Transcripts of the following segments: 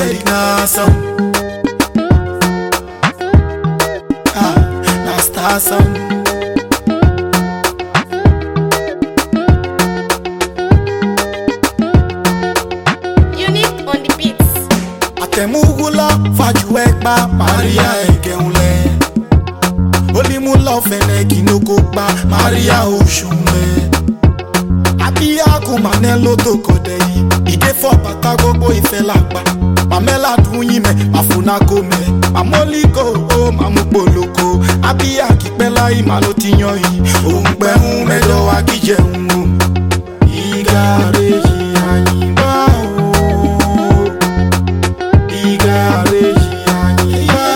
said it now some. Now start some. Unique on the beats. Atemugula fajuekpa Maria egeunle. Olimula fene kinokokpa Maria oshunle. Abia kumanelo to kodeyi. Ide for bata gbogbo ife lapa. Pamela dunyin me, mafuna kome. Mamoliko o mamupoloko. Abia kipela imalo tiyan yi. Ongbe un medo wa kijeun o. Igareji anyima o. Igareji anyima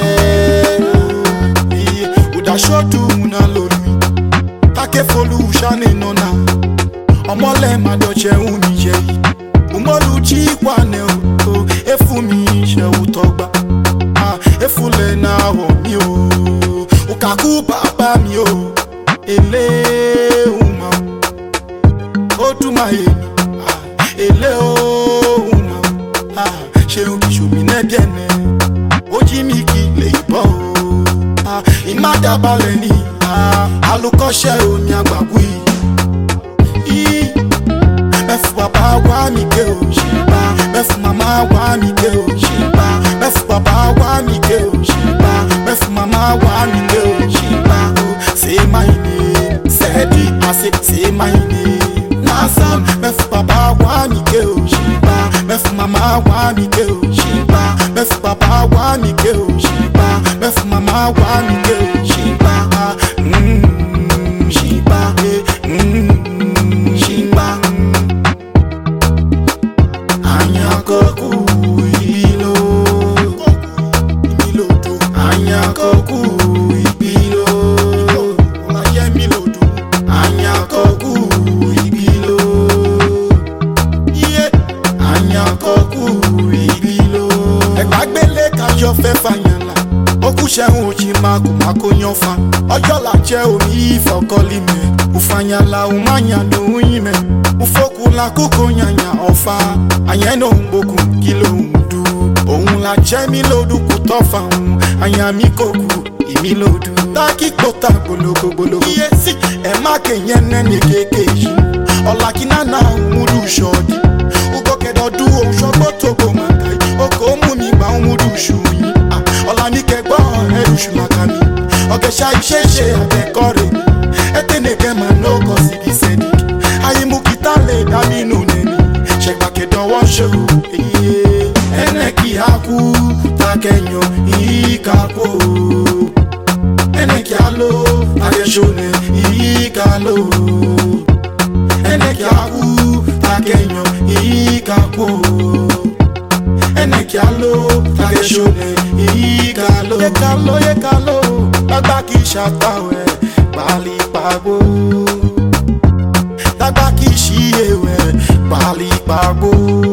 o. Uda shotu una lori. Take folu ushane nona. Omole madoche unije yi. Umolu chikwane o. Efumi she utogba. Efule na ho mi o. Ukaku baba mi o. Ele uma. Otuma ye mi. Ele o uma. She o bisho mi ne biene. Oji mi ki le ibo o. Imada baleni. Alukoshe o mi agbabu yi. Mefu baba wa mi ke o shiba. Mefu mama wa mi ke o shiba. Mefu baba wa mi ke o shiba. Mefu mama wa mi ke o shiba. Say my name, said it, I say my name. Nasan, mefu baba wa mi ke o shiba. Mefu mama wa mi ke o shiba. Mefu baba wa mi ke o shiba. Mefu mama wa mi ke o shiba. Shiba, shiba. Anyakoku ibilo, Anyakoku ibilo, Anyakoku ibilo, Anyakoku ibilo. Ẹgbàgbélé kájọ fẹ́ fàyànlá, okùsẹ̀hún òjì mako yan fa. Ọjọ́ la jẹ́ omi ìfọ̀kọ́lì mẹ́, ufanyala umanyalo uyime. Ufokula kuko nyanya ofa. Ayeno mboku kilo mdu. Ohun la jemi lodu kutofa un. Ayami koku imi lodu. Taki kota boloko boloko. Yesi ema kenyene ne kekeji. Ola kinana umudu shodi. Ugo kedodu o shogbo togo makai. Oko mumi ba umudu shuyi. Ola ni kegbo eru shumakami. Oge sha isheshe abekore mi. Eteneke manoko sigi sedi. Ayimukitale daminu neni. Shekbake dowo show. Eneki haku takenyo ikako. Eneki alo takeshone ikalo. Eneki haku takenyo ikako. Eneki alo takeshone ikalo. Yekalo Tagbaki shatawe Bali pagbo Tagbaki shiyewe Bali pagbo